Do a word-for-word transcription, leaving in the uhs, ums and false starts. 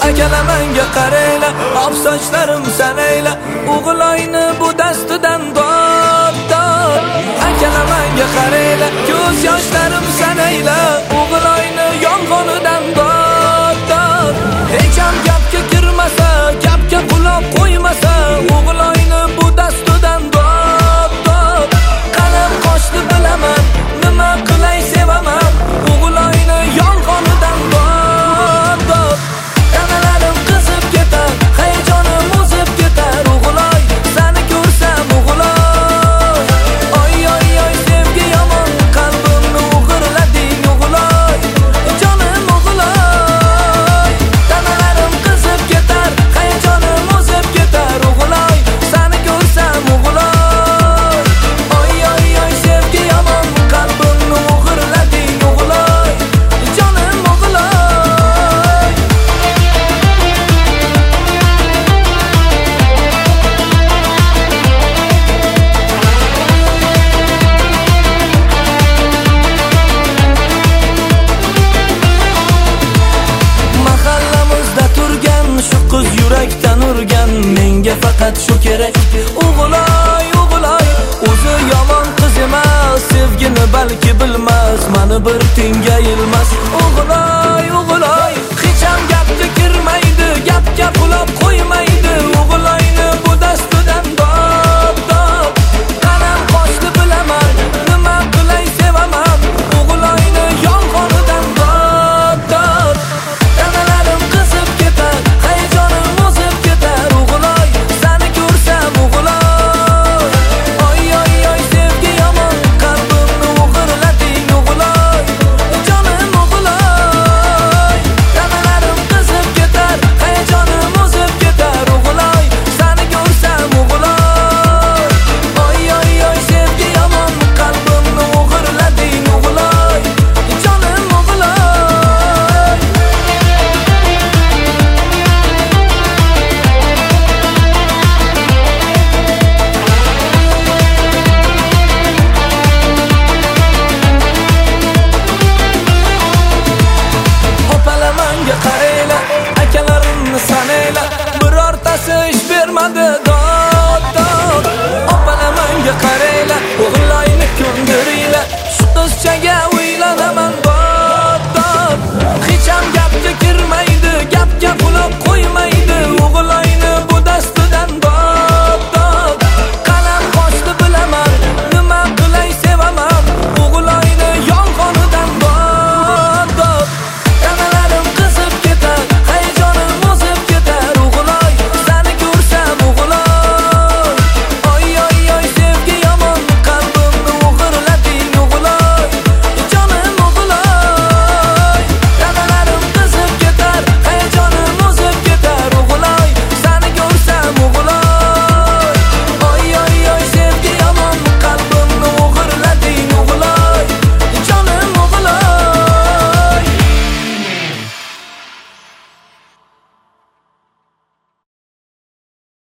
akalar menga qaraylar, oq sochlarim sanaylar, o'g'iloyni bu dastidan dod dod. Akalar menga qaraylar, ko'z yoshlarim sanaylar, o'g'iloyni yolg'onidan dod dod. Hech ham gapga kirmasa, gapga quloq qo'ymasa, o'g'iloyni bu dastidan dod dod. Qalam qoshni bilaman, nima qilay sevaman, o'g'iloyni yolg'onidan dod dod. Tanalarim qizib ketar, hayajonim o'zib ketar, o'g'iloy seni ko'rsam o'g'iloy. Oy oy oy sevgi yomon, qalbimni o'g'irlading o'g'iloy, jonim o'g'iloy. Tanalarim qizib ketar, hayajonim o'zib ketar, o'g'iloy seni ko'rsam o'g'iloy. Oy oy oy sevgi yomon, qalbimni o'g'irlading o'g'iloy, jonim o'g'iloy. Mahallamizda turgan shu qiz yurakdan urgan, menga faqat shu kerak. O'g'iloy, o'g'iloy, o'zi yomon qiz emas, sevgini balki bilmas, mani bir tinga ilmas. O'g'iloy, o'g'iloy, hech ham gapga kirmaydi, gapga quloq qo'ymaydi, o'g'iloyni bu dastidan dod dod. Qalam qoshni bilaman, nima qilay sevaman, o'g'iloyni yolg'onidan dod dod. Tanalarim qizib ketar, hayajonim o'zib ketar, o'g'iloy seni ko'rsam o'g'iloy. Oy oy oy sevgi yomon, qalbimni o'g'irlading o'g'iloy, jonim o'g'iloy. Tanalarim qizib ketar, hayajonim o'zib ketar, o'g'iloy seni ko'rsam o'g'iloy. Oy oy oy sevgi yomon, qalbimni o'g'irlading o'g'iloy, jonim o'g'iloy. Opalar menga qaraylar, akalarimni sanaylar, birortasi ish bermadi dod dod. Opalar menga qaraylar, o'g'iloyni ko'ndiringlar, shu qizchaga uylanaman dod dod. Hech ham gapga kirma